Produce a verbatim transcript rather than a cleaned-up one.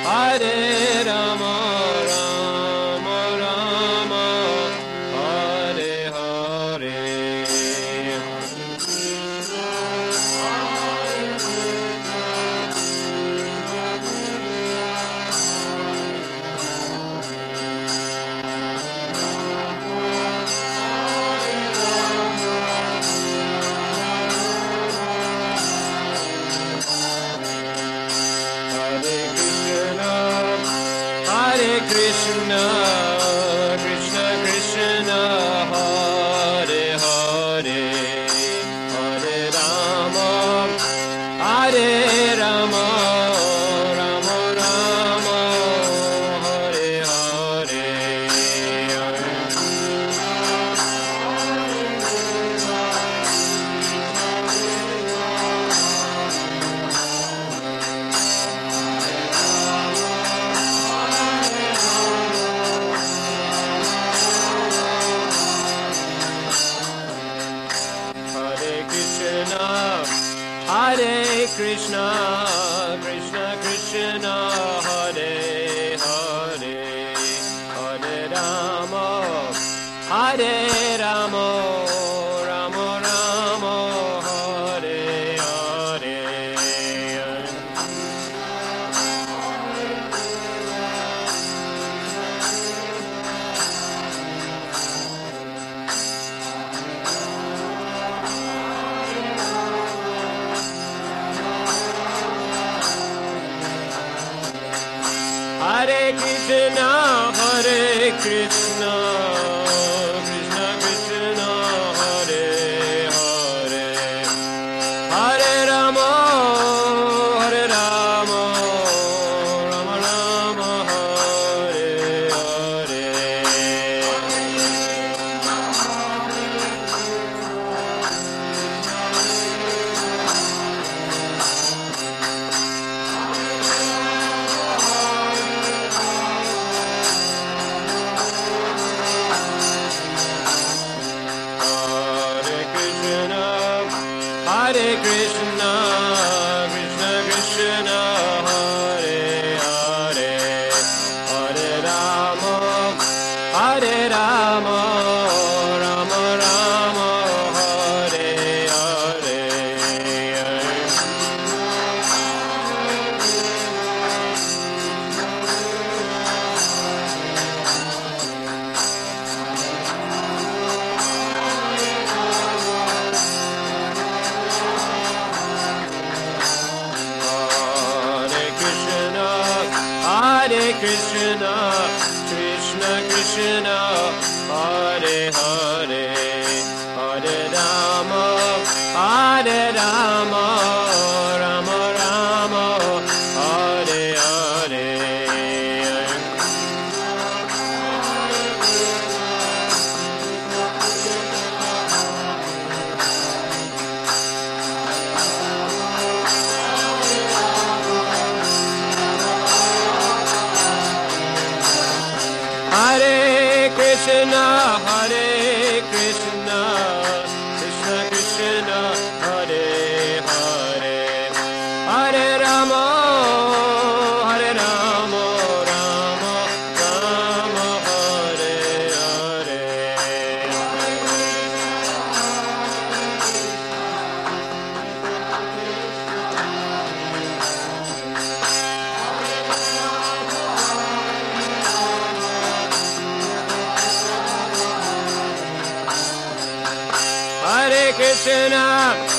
Hare Rama, Rama Rama, Hare Hare. Krishna, Krishna Krishna, Hare Hare, Hare Rama, Hare Rama, Rama Rama, Hare Hare. Hare Krishna, Krishna Krishna, Hare Hare, Hare Rama, Hare Rama, Rama Rama, Hare Hare. Hare Krishna, Hare Krishna, Krishna Krishna, Hare Hare, Hare Rama, Hare Rama, Rama Rama, Hare Hare. Hare Krishna, Krishna Krishna, Hare Hare, Hare Rama, Hare Rama, Rama Rama, Hare Hare. Hare Krishna, Krishna Krishna, Hare Hare, Hare Rama, Hare Rama, Rama Rama, Hare Hare. Hare Krishna, Hare Krishna, Krishna Krishna, Hare Hare, Hare Rama, Hare Rama, Rama Rama, Hare Hare. Hare Krishna,